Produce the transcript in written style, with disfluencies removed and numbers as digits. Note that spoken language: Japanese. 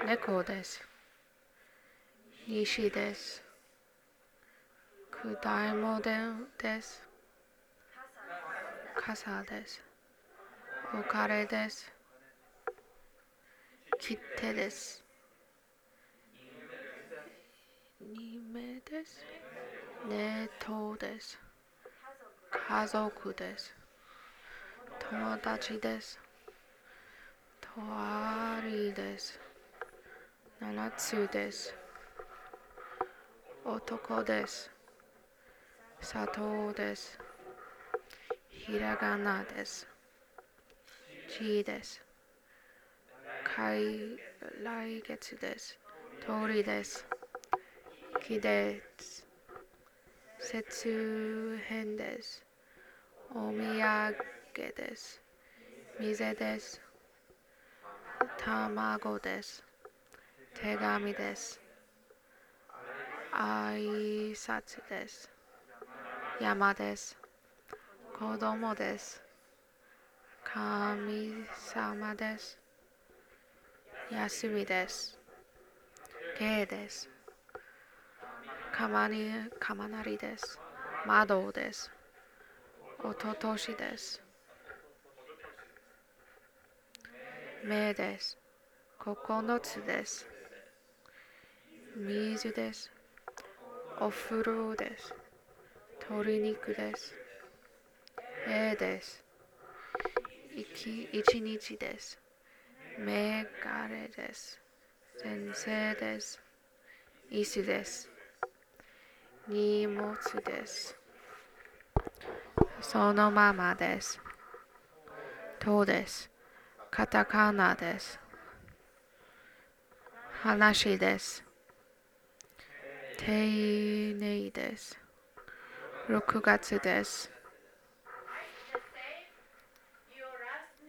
猫です。西です。果物です。傘です。お金です。切手です。二名です。ネットです。家族です。友達です。とわりです。七つです。男です。砂糖です。ひらがなです。ちです。来月です。鳥です。木です。節編です。お土産です。水です。卵です。手紙です。挨拶です。山です。子供です。神様です。休みです。K です。かまなりです。窓です。おととしです。目です。9つです。水です。お風呂です。鶏肉です。です。一日です。メガネです。先生です。椅子です。荷物です。そのままです。とです。カタカナです。話です。丁寧です。6月です。